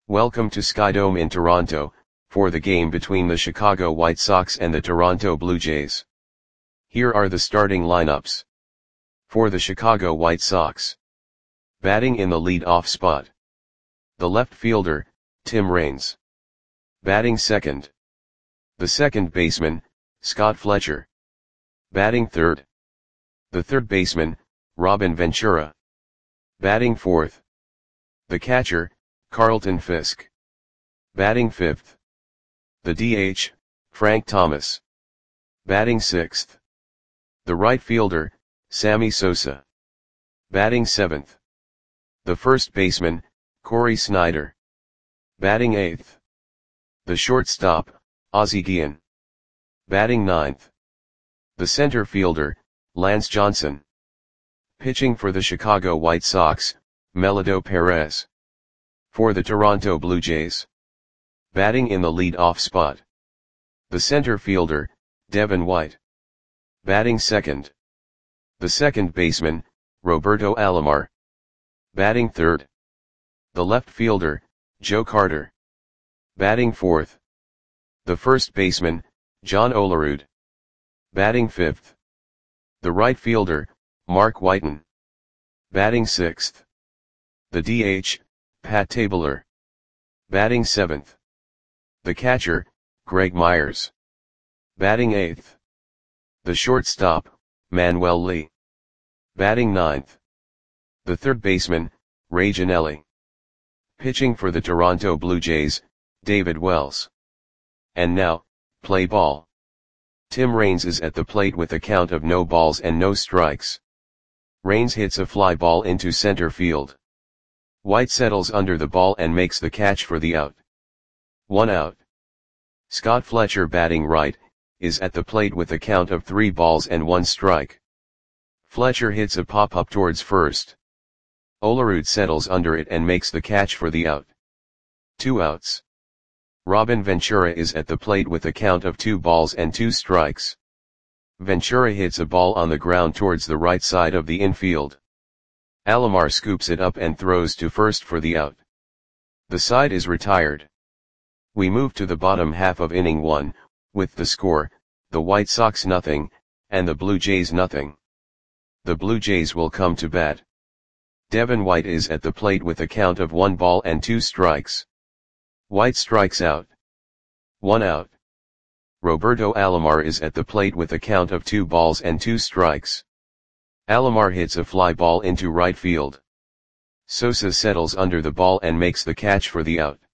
Welcome to Skydome in Toronto, for the game between the Chicago White Sox and the Toronto Blue Jays. Here are the starting lineups. For the Chicago White Sox. Batting in the lead-off spot. The left fielder, Tim Raines. Batting second. The second baseman, Scott Fletcher. Batting third. The third baseman, Robin Ventura. Batting fourth. The catcher, Carlton Fisk. Batting fifth. The DH, Frank Thomas. Batting sixth. The right fielder, Sammy Sosa. Batting seventh. The first baseman, Corey Snyder. Batting eighth. The shortstop, Ozzie Guillen. Batting ninth. The center fielder, Lance Johnson. Pitching for the Chicago White Sox, Melido Perez. For the Toronto Blue Jays. Batting in the lead-off spot. The center fielder, Devin White. Batting second. The second baseman, Roberto Alomar. Batting third. The left fielder, Joe Carter. Batting fourth. The first baseman, John Olerud. Batting fifth. The right fielder, Mark Whiten. Batting sixth. The DH, Pat Tabler. Batting seventh. The catcher, Greg Myers. Batting eighth. The shortstop, Manuel Lee. Batting ninth. The third baseman, Ray Gianelli. Pitching for the Toronto Blue Jays, David Wells. And now, play ball. Tim Raines is at the plate with a count of no balls and no strikes. Raines hits a fly ball into center field. White settles under the ball and makes the catch for the out. 1 out. Scott Fletcher, batting right, is at the plate with a count of 3 balls and 1 strike. Fletcher hits a pop-up towards first. Olerud settles under it and makes the catch for the out. 2 outs. Robin Ventura is at the plate with a count of 2 balls and 2 strikes. Ventura hits a ball on the ground towards the right side of the infield. Alomar scoops it up and throws to first for the out. The side is retired. We move to the bottom half of inning 1, with the score, the White Sox nothing, and the Blue Jays nothing. The Blue Jays will come to bat. Devin White is at the plate with a count of 1 ball and 2 strikes. White strikes out. 1 out. Roberto Alomar is at the plate with a count of 2 balls and 2 strikes. Alomar hits a fly ball into right field. Sosa settles under the ball and makes the catch for the out.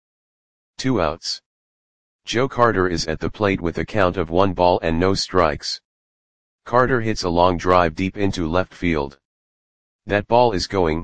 2 outs. Joe Carter is at the plate with a count of 1 ball and no strikes. Carter hits a long drive deep into left field. That ball is gone.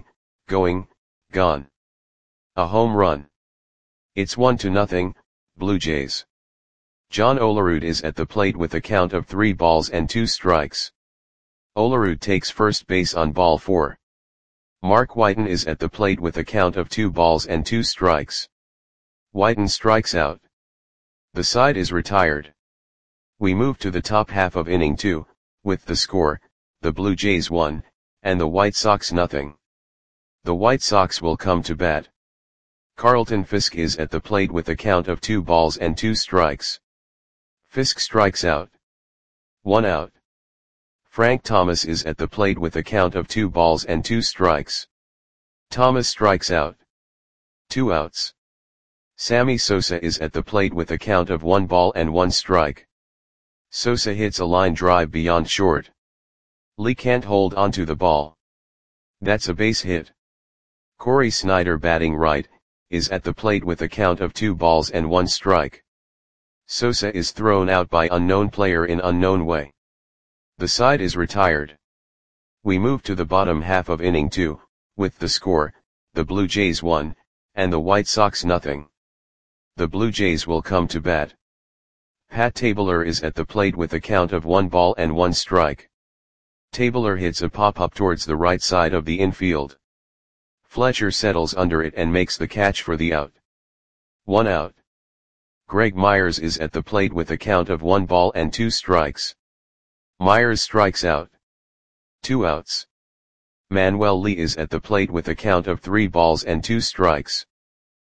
A home run. It's 1-0, Blue Jays. John Olerud is at the plate with a count of 3 balls and 2 strikes. Olerud takes first base on ball 4. Mark Whiten is at the plate with a count of 2 balls and 2 strikes. Whiten strikes out. The side is retired. We move to the top half of inning 2, with the score, the Blue Jays 1, and the White Sox nothing. The White Sox will come to bat. Carlton Fisk is at the plate with a count of 2 balls and 2 strikes. Fisk strikes out. 1 out. Frank Thomas is at the plate with a count of 2 balls and 2 strikes. Thomas strikes out. 2 outs. Sammy Sosa is at the plate with a count of 1 ball and 1 strike. Sosa hits a line drive beyond short. Lee can't hold onto the ball. That's a base hit. Corey Snyder, batting right, is at the plate with a count of 2 balls and 1 strike. Sosa is thrown out by unknown player in unknown way. The side is retired. We move to the bottom half of inning 2, with the score, the Blue Jays 1, and the White Sox nothing. The Blue Jays will come to bat. Pat Tabler is at the plate with a count of 1 ball and 1 strike. Tabler hits a pop-up towards the right side of the infield. Fletcher settles under it and makes the catch for the out. 1 out. Greg Myers is at the plate with a count of 1 ball and 2 strikes. Myers strikes out. 2 outs. Manuel Lee is at the plate with a count of 3 balls and 2 strikes.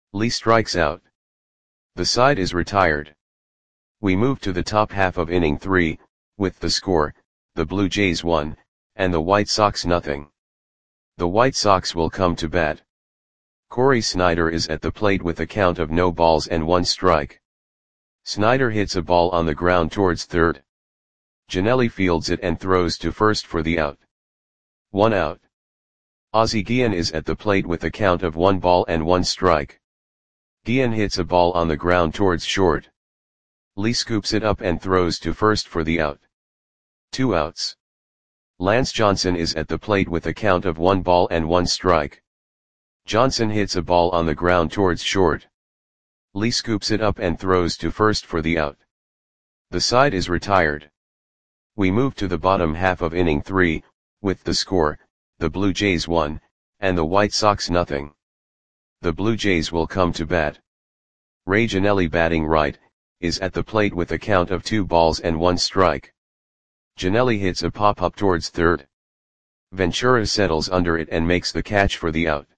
Lee strikes out. The side is retired. We move to the top half of inning 3, with the score, the Blue Jays 1, and the White Sox nothing. The White Sox will come to bat. Corey Snyder is at the plate with a count of no balls and 1 strike. Snyder hits a ball on the ground towards third. Ginelli fields it and throws to first for the out. 1 out. Ozzie Guillen is at the plate with a count of 1 ball and 1 strike. Guillen hits a ball on the ground towards short. Lee scoops it up and throws to first for the out. 2 outs. Lance Johnson is at the plate with a count of 1 ball and 1 strike. Johnson hits a ball on the ground towards short. Lee scoops it up and throws to first for the out. The side is retired. We move to the bottom half of inning 3, with the score, the Blue Jays 1, and the White Sox nothing. The Blue Jays will come to bat. Ray Ginelli, batting right, is at the plate with a count of 2 balls and 1 strike. Ginelli hits a pop-up towards third. Ventura settles under it and makes the catch for the out.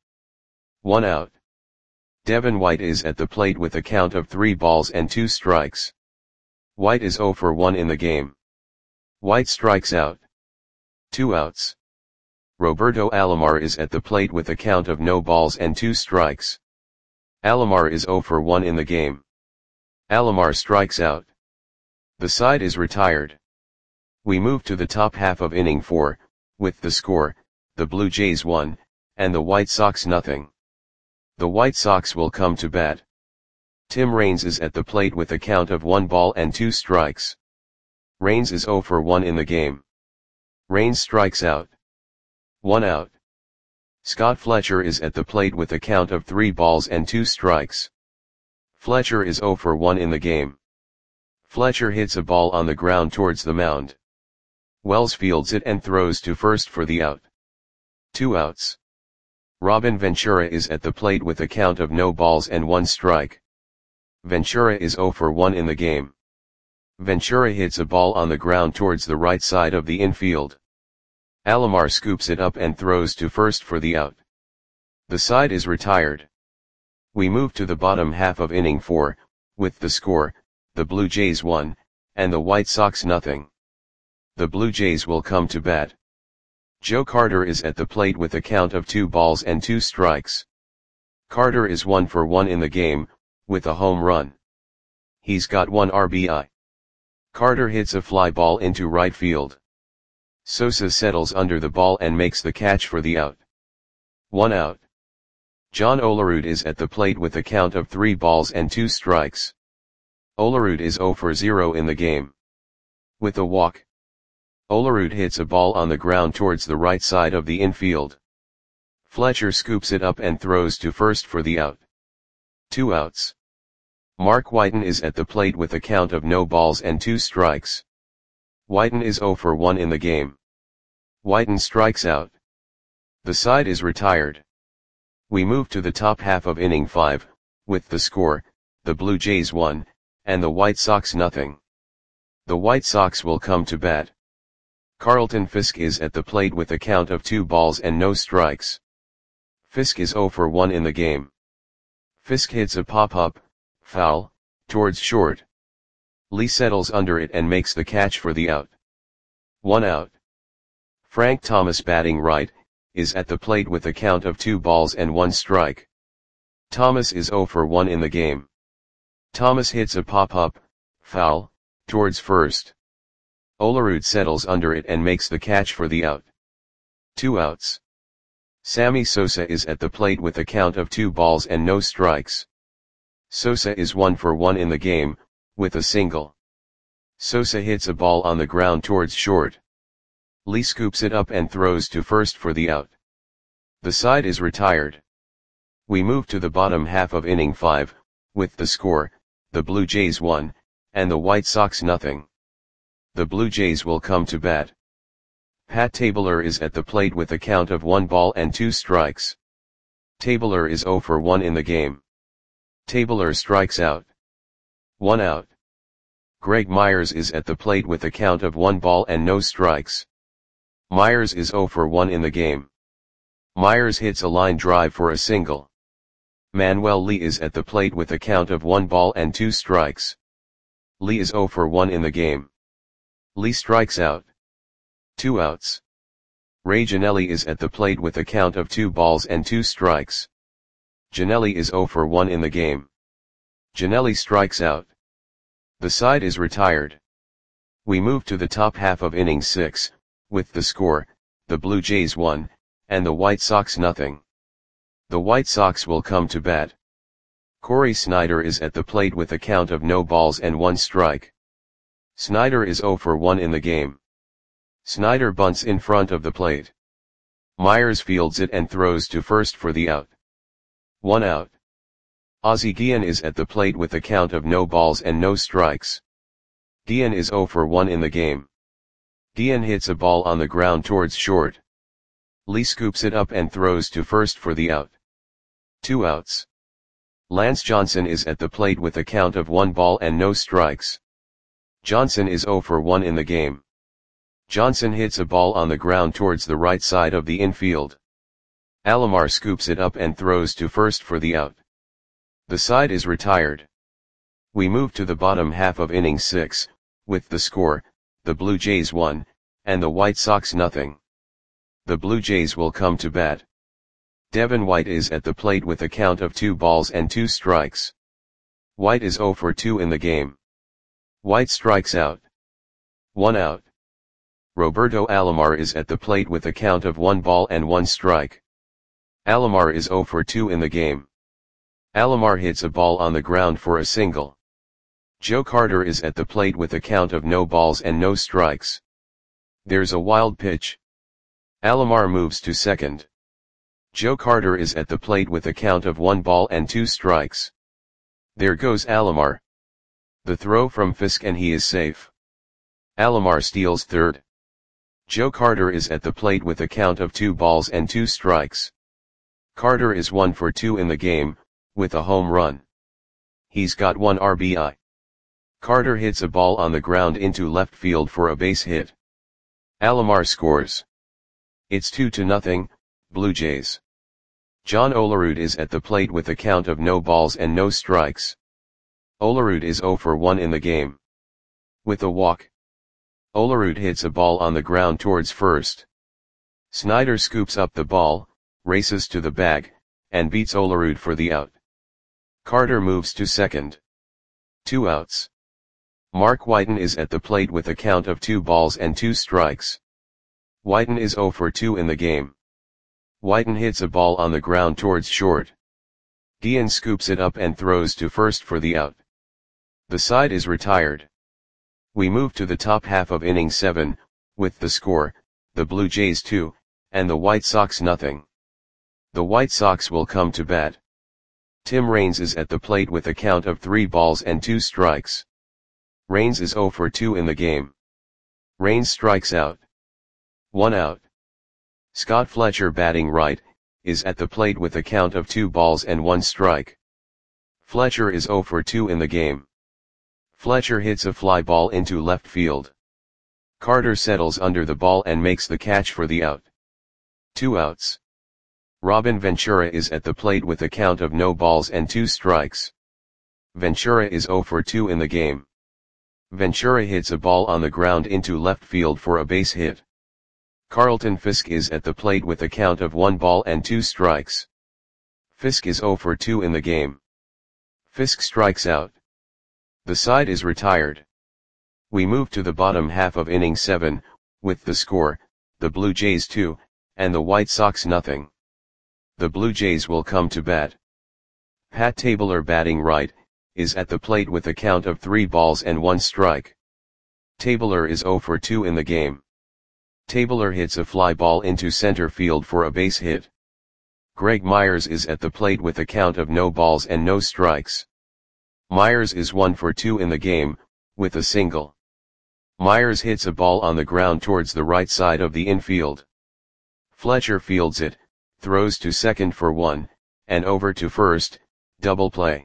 1 out. Devin White is at the plate with a count of 3 balls and 2 strikes. White is 0 for 1 in the game. White strikes out. 2 outs. Roberto Alomar is at the plate with a count of no balls and 2 strikes. Alomar is 0 for 1 in the game. Alomar strikes out. The side is retired. We move to the top half of inning 4, with the score, the Blue Jays 1, and the White Sox nothing. The White Sox will come to bat. Tim Raines is at the plate with a count of 1 ball and 2 strikes. Raines is 0 for 1 in the game. Raines strikes out. 1 out. Scott Fletcher is at the plate with a count of 3 balls and 2 strikes. Fletcher is 0 for 1 in the game. Fletcher hits a ball on the ground towards the mound. Wells fields it and throws to first for the out. 2 outs. Robin Ventura is at the plate with a count of no balls and 1 strike. Ventura is 0 for 1 in the game. Ventura hits a ball on the ground towards the right side of the infield. Alomar scoops it up and throws to first for the out. The side is retired. We move to the bottom half of inning 4, with the score, the Blue Jays 1, and the White Sox nothing. The Blue Jays will come to bat. Joe Carter is at the plate with a count of 2 balls and 2 strikes. Carter is 1 for 1 in the game, with a home run. He's got 1 RBI. Carter hits a fly ball into right field. Sosa settles under the ball and makes the catch for the out. 1 out. John Olerud is at the plate with a count of 3 balls and 2 strikes. Olerud is 0 for 0 in the game. With a walk. Olerud hits a ball on the ground towards the right side of the infield. Fletcher scoops it up and throws to first for the out. 2 outs. Mark Whiten is at the plate with a count of no balls and 2 strikes. Whiten is 0 for 1 in the game. Whiten strikes out. The side is retired. We move to the top half of inning 5, with the score, the Blue Jays 1, and the White Sox nothing. The White Sox will come to bat. Carlton Fisk is at the plate with a count of 2 balls and no strikes. Fisk is 0 for 1 in the game. Fisk hits a pop-up, foul, towards short. Lee settles under it and makes the catch for the out. 1 out. Frank Thomas, batting right, is at the plate with a count of 2 balls and 1 strike. Thomas is 0 for 1 in the game. Thomas hits a pop-up, foul, towards first. Olerud settles under it and makes the catch for the out. 2 outs. Sammy Sosa is at the plate with a count of 2 balls and no strikes. Sosa is 1 for 1 in the game, with a single. Sosa hits a ball on the ground towards short. Lee scoops it up and throws to first for the out. The side is retired. We move to the bottom half of inning 5, with the score, the Blue Jays 1, and the White Sox nothing. The Blue Jays will come to bat. Pat Tabler is at the plate with a count of 1 ball and 2 strikes. Tabler is 0 for 1 in the game. Tabler strikes out. 1 out. Greg Myers is at the plate with a count of 1 ball and no strikes. Myers is 0 for 1 in the game. Myers hits a line drive for a single. Manuel Lee is at the plate with a count of 1 ball and 2 strikes. Lee is 0 for 1 in the game. Lee strikes out. 2 outs. Ray Gianelli is at the plate with a count of 2 balls and 2 strikes. Gianelli is 0 for 1 in the game. Gianelli strikes out. The side is retired. We move to the top half of inning 6, with the score, the Blue Jays 1, and the White Sox nothing. The White Sox will come to bat. Corey Snyder is at the plate with a count of no balls and 1 strike. Snyder is 0 for 1 in the game. Snyder bunts in front of the plate. Myers fields it and throws to first for the out. 1 out. Ozzie Guillen is at the plate with a count of no balls and no strikes. Guillen is 0 for 1 in the game. Guillen hits a ball on the ground towards short. Lee scoops it up and throws to first for the out. 2 outs. Lance Johnson is at the plate with a count of 1 ball and no strikes. Johnson is 0 for 1 in the game. Johnson hits a ball on the ground towards the right side of the infield. Alomar scoops it up and throws to first for the out. The side is retired. We move to the bottom half of inning 6, with the score, the Blue Jays 1, and the White Sox nothing. The Blue Jays will come to bat. Devin White is at the plate with a count of 2 balls and 2 strikes. White is 0 for 2 in the game. White strikes out. 1 out. Roberto Alomar is at the plate with a count of 1 ball and 1 strike. Alomar is 0 for 2 in the game. Alomar hits a ball on the ground for a single. Joe Carter is at the plate with a count of no balls and no strikes. There's a wild pitch. Alomar moves to second. Joe Carter is at the plate with a count of 1 ball and 2 strikes. There goes Alomar. The throw from Fisk and he is safe. Alomar steals third. Joe Carter is at the plate with a count of 2 balls and 2 strikes. Carter is 1 for 2 in the game, with a home run. He's got 1 RBI. Carter hits a ball on the ground into left field for a base hit. Alomar scores. It's 2-0, Blue Jays. John Olerud is at the plate with a count of no balls and no strikes. Olerud is 0 for 1 in the game. With a walk. Olerud hits a ball on the ground towards first. Snyder scoops up the ball, races to the bag, and beats Olerud for the out. Carter moves to second. 2 outs. Mark Whiten is at the plate with a count of 2 balls and 2 strikes. Whiten is 0 for 2 in the game. Whiten hits a ball on the ground towards short. Guillen scoops it up and throws to first for the out. The side is retired. We move to the top half of inning 7, with the score, the Blue Jays 2, and the White Sox nothing. The White Sox will come to bat. Tim Raines is at the plate with a count of 3 balls and 2 strikes. Raines is 0 for 2 in the game. Raines strikes out. 1 out. Scott Fletcher, batting right, is at the plate with a count of 2 balls and 1 strike. Fletcher is 0 for 2 in the game. Fletcher hits a fly ball into left field. Carter settles under the ball and makes the catch for the out. 2 outs. Robin Ventura is at the plate with a count of no balls and 2 strikes. Ventura is 0 for 2 in the game. Ventura hits a ball on the ground into left field for a base hit. Carlton Fisk is at the plate with a count of 1 ball and 2 strikes. Fisk is 0 for 2 in the game. Fisk strikes out. The side is retired. We move to the bottom half of inning 7, with the score, the Blue Jays 2, and the White Sox nothing. The Blue Jays will come to bat. Pat Tabler, batting right, is at the plate with a count of 3 balls and 1 strike. Tabler is 0 for 2 in the game. Tabler hits a fly ball into center field for a base hit. Greg Myers is at the plate with a count of no balls and no strikes. Myers is 1 for 2 in the game, with a single. Myers hits a ball on the ground towards the right side of the infield. Fletcher fields it, throws to second for 1, and over to first, double play.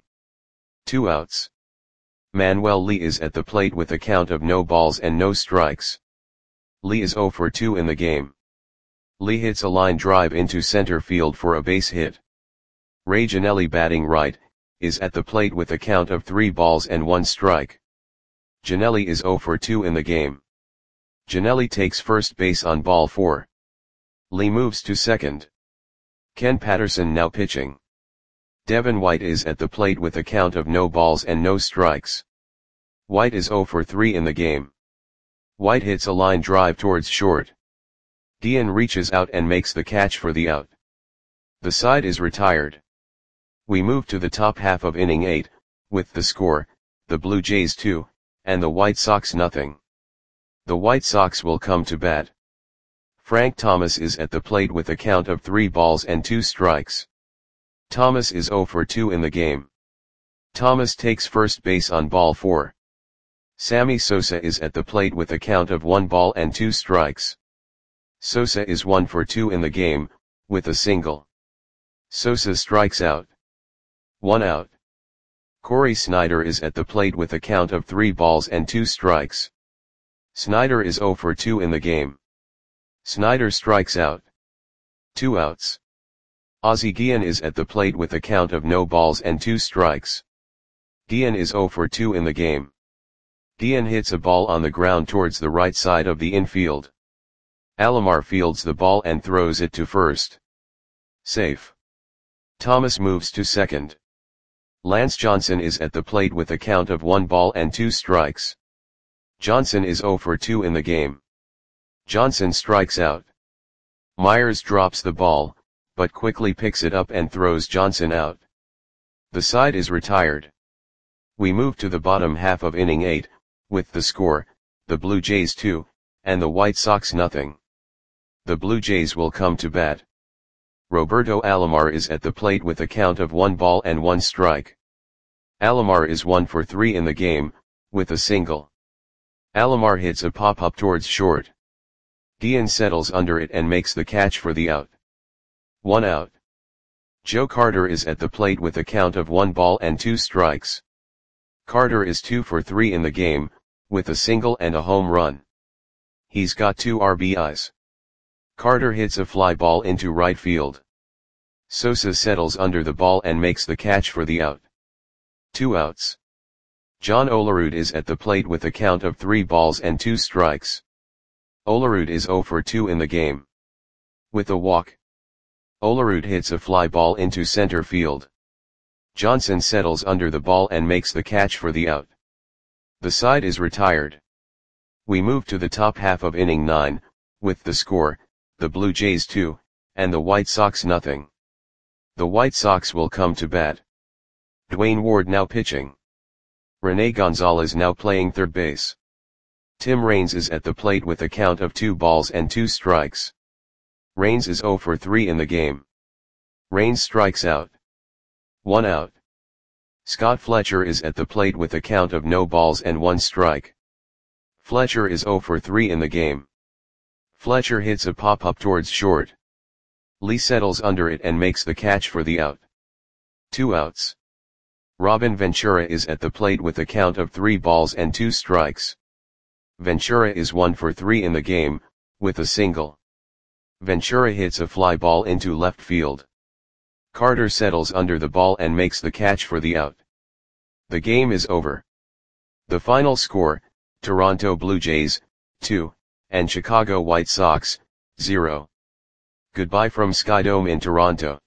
2 outs. Manuel Lee is at the plate with a count of no balls and no strikes. Lee is 0 for 2 in the game. Lee hits a line drive into center field for a base hit. Ray Gianelli batting right, is at the plate with a count of 3 balls and 1 strike. Gianelli is 0 for 2 in the game. Gianelli takes first base on ball 4. Lee moves to second. Ken Patterson now pitching. Devin White is at the plate with a count of no balls and no strikes. White is 0 for 3 in the game. White hits a line drive towards short. Guillen reaches out and makes the catch for the out. The side is retired. We move to the top half of inning 8, with the score, the Blue Jays 2, and the White Sox nothing. The White Sox will come to bat. Frank Thomas is at the plate with a count of 3 balls and 2 strikes. Thomas is 0 for 2 in the game. Thomas takes first base on ball 4. Sammy Sosa is at the plate with a count of 1 ball and 2 strikes. Sosa is 1 for 2 in the game, with a single. Sosa strikes out. 1 out. Corey Snyder is at the plate with a count of 3 balls and 2 strikes. Snyder is 0 for 2 in the game. Snyder strikes out. 2 outs. Ozzie Guillen is at the plate with a count of no balls and 2 strikes. Guillen is 0 for 2 in the game. Guillen hits a ball on the ground towards the right side of the infield. Alomar fields the ball and throws it to first. Safe. Thomas moves to second. Lance Johnson is at the plate with a count of 1 ball and 2 strikes. Johnson is 0 for 2 in the game. Johnson strikes out. Myers drops the ball, but quickly picks it up and throws Johnson out. The side is retired. We move to the bottom half of inning 8, with the score, the Blue Jays 2, and the White Sox nothing. The Blue Jays will come to bat. Roberto Alomar is at the plate with a count of 1 ball and 1 strike. Alomar is 1 for 3 in the game, with a single. Alomar hits a pop-up towards short. Guillen settles under it and makes the catch for the out. 1 out. Joe Carter is at the plate with a count of 1 ball and 2 strikes. Carter is 2 for 3 in the game, with a single and a home run. He's got 2 RBIs. Carter hits a fly ball into right field. Sosa settles under the ball and makes the catch for the out. 2 outs. John Olerud is at the plate with a count of 3 balls and 2 strikes. Olerud is 0 for 2 in the game. With a walk. Olerud hits a fly ball into center field. Johnson settles under the ball and makes the catch for the out. The side is retired. We move to the top half of inning 9, with the score, the Blue Jays 2, and the White Sox nothing. The White Sox will come to bat. Dwayne Ward now pitching. Rene Gonzalez now playing third base. Tim Raines is at the plate with a count of 2 balls and 2 strikes. Raines is 0 for 3 in the game. Raines strikes out. 1 out. Scott Fletcher is at the plate with a count of no balls and 1 strike. Fletcher is 0 for 3 in the game. Fletcher hits a pop-up towards short. Lee settles under it and makes the catch for the out. 2 outs. Robin Ventura is at the plate with a count of 3 balls and 2 strikes. Ventura is 1 for 3 in the game, with a single. Ventura hits a fly ball into left field. Carter settles under the ball and makes the catch for the out. The game is over. The final score, Toronto Blue Jays, 2, and Chicago White Sox, 0. Goodbye from Skydome in Toronto.